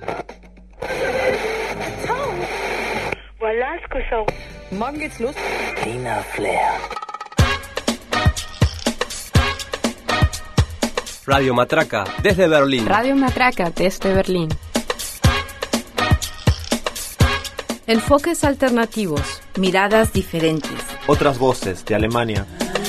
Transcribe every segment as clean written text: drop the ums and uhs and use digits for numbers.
Voilà ce que ça... Morgen geht's los. Tina Flair. Radio Matraca, desde Berlín. Radio Matraca, desde Berlín. Enfoques alternativos. Miradas diferentes. Otras voces de Alemania.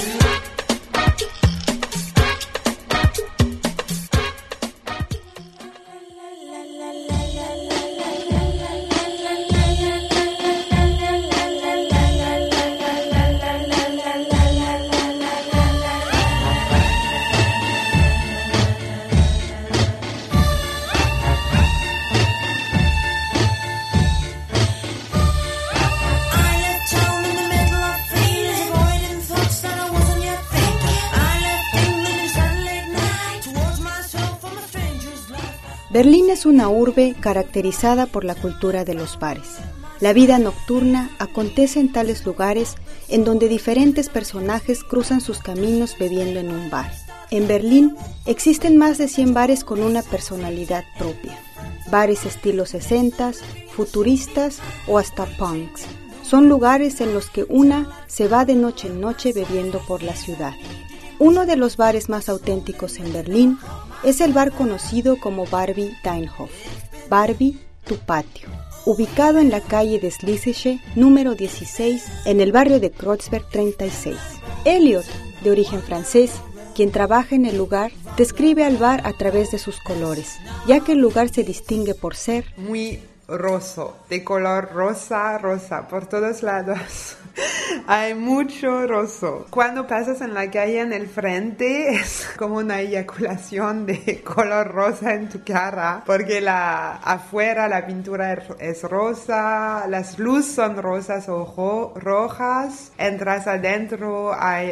Berlín es una urbe caracterizada por la cultura de los bares. La vida nocturna acontece en tales lugares en donde diferentes personajes cruzan sus caminos bebiendo en un bar. En Berlín existen más de 100 bares con una personalidad propia. Bares estilo 60s, futuristas o hasta punks. Son lugares en los que una se va de noche en noche bebiendo por la ciudad. Uno de los bares más auténticos en Berlín es el bar conocido como Barbie Deinhof, Barbie, tu patio, ubicado en la calle des Schlesische, número 16, en el barrio de Kreuzberg 36. Elliot, de origen francés, quien trabaja en el lugar, describe al bar a través de sus colores, ya que el lugar se distingue por ser muy roso, de color rosa, por todos lados. Hay mucho roso. Cuando pasas en la calle en el frente es como una eyaculación de color rosa en tu cara, porque afuera la pintura es rosa, las luces son rosas o rojas. Entras adentro, hay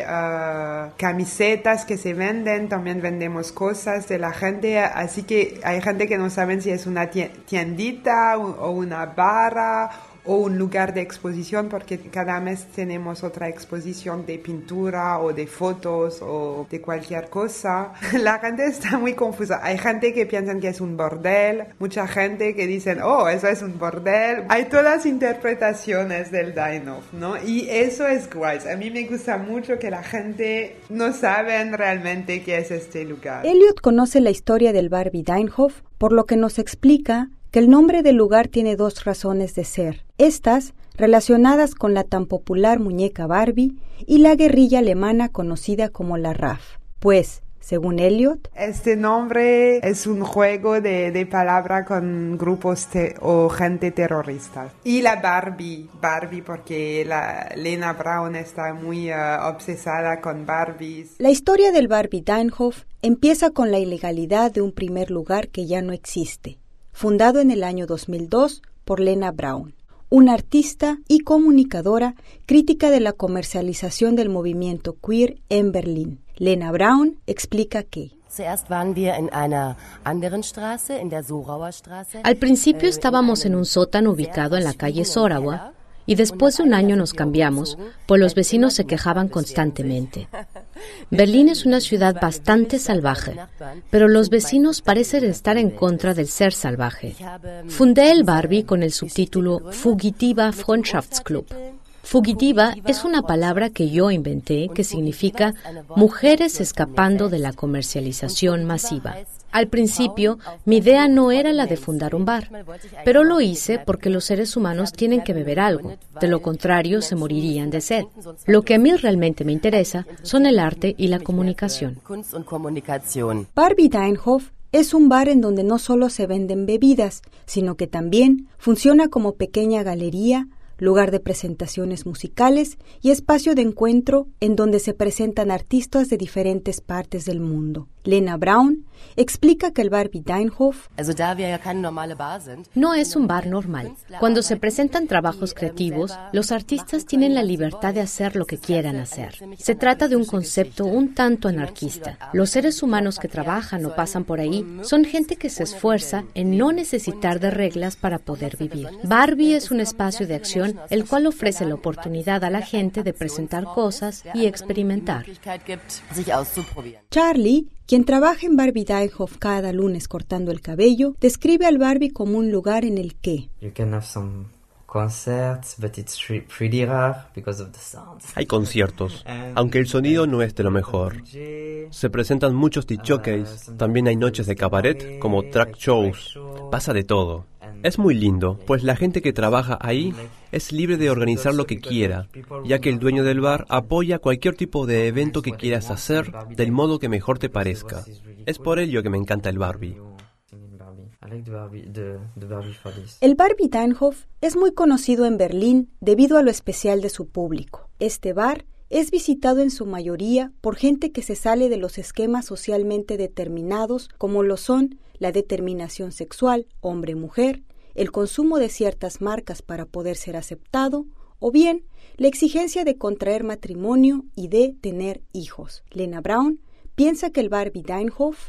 camisetas que se venden, también vendemos cosas de la gente, así que hay gente que no saben si es una tiendita o una barra o un lugar de exposición, porque cada mes tenemos otra exposición de pintura o de fotos o de cualquier cosa. La gente está muy confusa. Hay gente que piensa que es un bordel, mucha gente que dicen, oh, eso es un bordel. Hay todas interpretaciones del Deinhof, ¿no? Y eso es guay. A mí me gusta mucho que la gente no sabe realmente qué es este lugar. Elliot conoce la historia del Barbie Deinhof, por lo que nos explica que el nombre del lugar tiene dos razones de ser, estas relacionadas con la tan popular muñeca Barbie y la guerrilla alemana conocida como la RAF. Pues, según Elliot, este nombre es un juego de palabra con grupos o gente terrorista. Y la Barbie porque Lena Braun está muy obsesada con Barbies. La historia del Barbie Deinhof empieza con la ilegalidad de un primer lugar que ya no existe, fundado en el año 2002 por Lena Braun, una artista y comunicadora crítica de la comercialización del movimiento queer en Berlín. Lena Braun explica que al principio estábamos en un sótano ubicado en la calle Sorauer y después de un año nos cambiamos, pues los vecinos se quejaban constantemente. Berlín es una ciudad bastante salvaje, pero los vecinos parecen estar en contra del ser salvaje. Fundé el Barbie con el subtítulo Fugitiva Freundschaftsclub. Fugitiva es una palabra que yo inventé que significa mujeres escapando de la comercialización masiva. Al principio, mi idea no era la de fundar un bar, pero lo hice porque los seres humanos tienen que beber algo, de lo contrario se morirían de sed. Lo que a mí realmente me interesa son el arte y la comunicación. Barbie Deinhof es un bar en donde no solo se venden bebidas, sino que también funciona como pequeña galería, lugar de presentaciones musicales y espacio de encuentro en donde se presentan artistas de diferentes partes del mundo. Lena Braun explica que el Barbie Deinhof no es un bar normal. Cuando se presentan trabajos creativos, los artistas tienen la libertad de hacer lo que quieran hacer. Se trata de un concepto un tanto anarquista. Los seres humanos que trabajan o pasan por ahí son gente que se esfuerza en no necesitar de reglas para poder vivir. Barbie es un espacio de acción el cual ofrece la oportunidad a la gente de presentar cosas y experimentar. Charlie quien trabaja en Barbie Deinhof cada lunes cortando el cabello, describe al Barbie como un lugar en el que hay conciertos, aunque el sonido no es de lo mejor. Se presentan muchos discjockeys, también hay noches de cabaret como track shows. Pasa de todo. Es muy lindo, pues la gente que trabaja ahí es libre de organizar lo que quiera, ya que el dueño del bar apoya cualquier tipo de evento que quieras hacer del modo que mejor te parezca. Es por ello que me encanta el Barbie. El Barbie Deinhof es muy conocido en Berlín debido a lo especial de su público. Este bar es visitado en su mayoría por gente que se sale de los esquemas socialmente determinados, como lo son la determinación sexual, hombre-mujer, el consumo de ciertas marcas para poder ser aceptado, o bien la exigencia de contraer matrimonio y de tener hijos. Lena Braun piensa que el Barbie Deinhof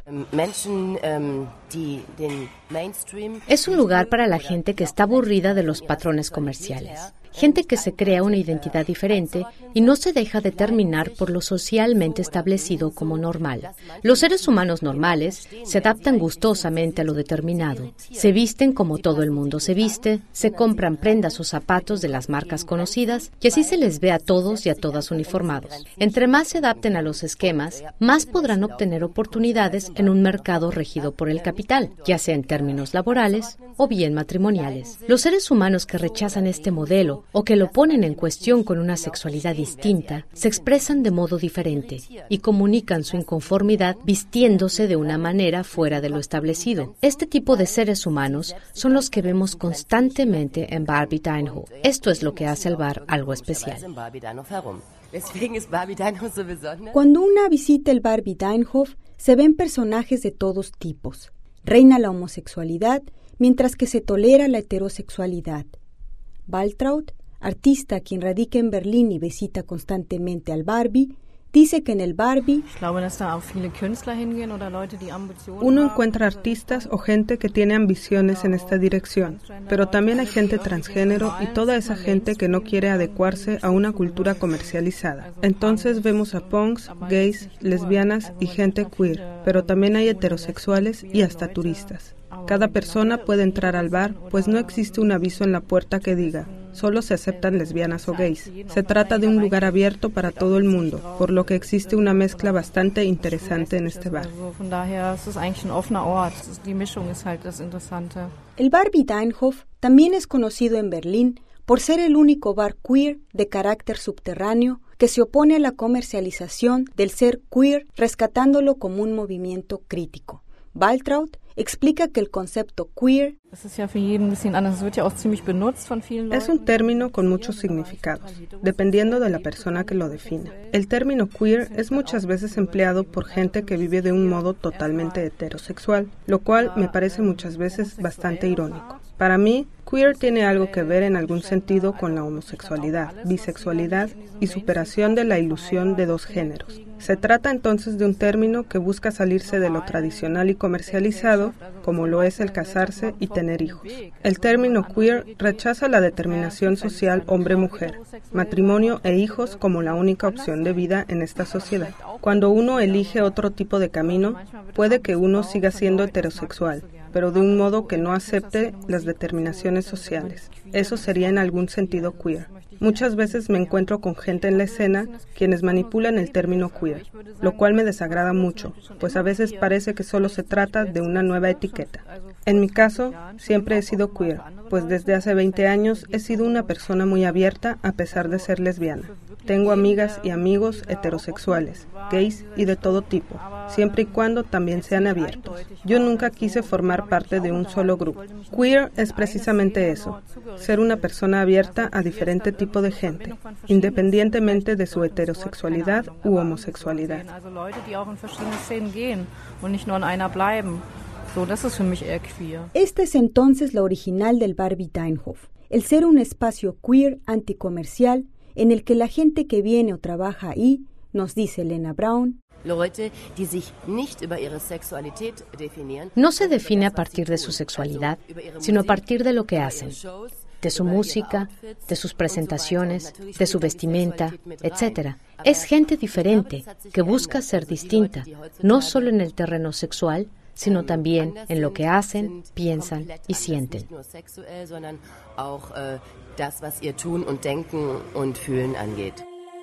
es un lugar para la gente que está aburrida de los patrones comerciales. Gente que se crea una identidad diferente y no se deja determinar por lo socialmente establecido como normal. Los seres humanos normales se adaptan gustosamente a lo determinado. Se visten como todo el mundo se viste, se compran prendas o zapatos de las marcas conocidas y así se les ve a todos y a todas uniformados. Entre más se adapten a los esquemas, más podrán obtener oportunidades en un mercado regido por el capital, ya sea en términos laborales o bien matrimoniales. Los seres humanos que rechazan este modelo o que lo ponen en cuestión con una sexualidad distinta, se expresan de modo diferente y comunican su inconformidad vistiéndose de una manera fuera de lo establecido. Este tipo de seres humanos son los que vemos constantemente en Barbie Deinhof. Esto es lo que hace al bar algo especial. Cuando una visita el Barbie Deinhof, se ven personajes de todos tipos. Reina la homosexualidad, mientras que se tolera la heterosexualidad. Waltraud, artista quien radica en Berlín y visita constantemente al Barbie, dice que en el Barbie uno encuentra artistas o gente que tiene ambiciones en esta dirección, pero también hay gente transgénero y toda esa gente que no quiere adecuarse a una cultura comercializada. Entonces vemos a punks, gays, lesbianas y gente queer, pero también hay heterosexuales y hasta turistas. Cada persona puede entrar al bar, pues no existe un aviso en la puerta que diga solo se aceptan lesbianas o gays. Se trata de un lugar abierto para todo el mundo, por lo que existe una mezcla bastante interesante en este bar. El Barbie Deinhof también es conocido en Berlín por ser el único bar queer de carácter subterráneo que se opone a la comercialización del ser queer, rescatándolo como un movimiento crítico. Waltraud explica que el concepto queer es un término con muchos significados, dependiendo de la persona que lo defina. El término queer es muchas veces empleado por gente que vive de un modo totalmente heterosexual, lo cual me parece muchas veces bastante irónico. Para mí, queer tiene algo que ver en algún sentido con la homosexualidad, bisexualidad y superación de la ilusión de dos géneros. Se trata entonces de un término que busca salirse de lo tradicional y comercializado, como lo es el casarse y tener hijos. El término queer rechaza la determinación social hombre-mujer, matrimonio e hijos como la única opción de vida en esta sociedad. Cuando uno elige otro tipo de camino, puede que uno siga siendo heterosexual, pero de un modo que no acepte las determinaciones sociales. Eso sería en algún sentido queer. Muchas veces me encuentro con gente en la escena quienes manipulan el término queer, lo cual me desagrada mucho, pues a veces parece que solo se trata de una nueva etiqueta. En mi caso, siempre he sido queer, pues desde hace 20 años he sido una persona muy abierta a pesar de ser lesbiana. Tengo amigas y amigos heterosexuales, gays y de todo tipo, siempre y cuando también sean abiertos. Yo nunca quise formar parte de un solo grupo. Queer es precisamente eso, ser una persona abierta a diferente tipo de gente, independientemente de su heterosexualidad u homosexualidad. Esta es entonces la original del Barbie Deinhof, el ser un espacio queer anticomercial en el que la gente que viene o trabaja ahí, nos dice Lena Braun, no se define a partir de su sexualidad, sino a partir de lo que hacen. de su música, de sus presentaciones, de su vestimenta, etc. Es gente diferente que busca ser distinta, no solo en el terreno sexual, sino también en lo que hacen, piensan y sienten. Das, was ihr Tun und Denken und Fühlen angeht.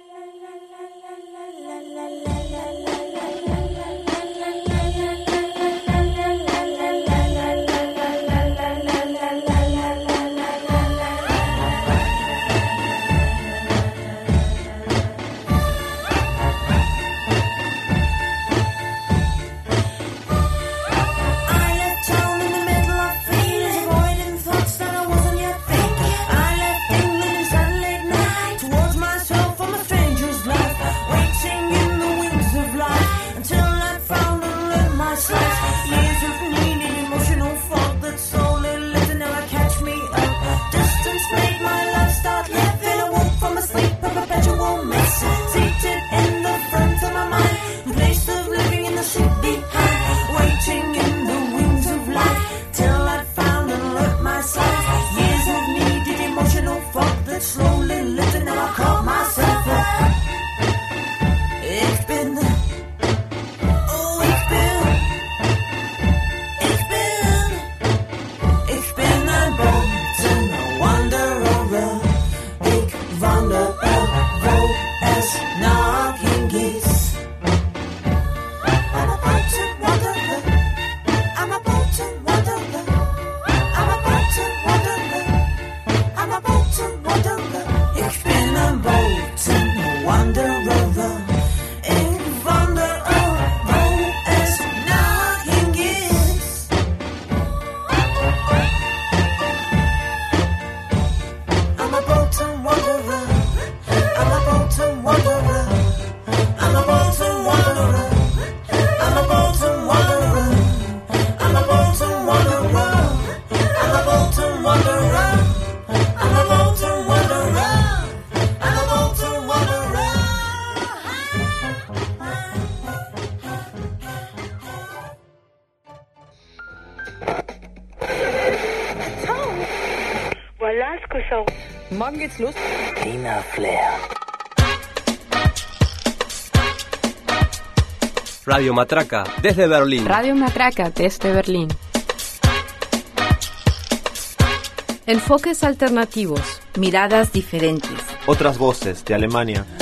Morgen geht's los. Tina Flair. Radio Matraca, desde Berlín. Radio Matraca, desde Berlín. Enfoques alternativos. Miradas diferentes. Otras voces de Alemania.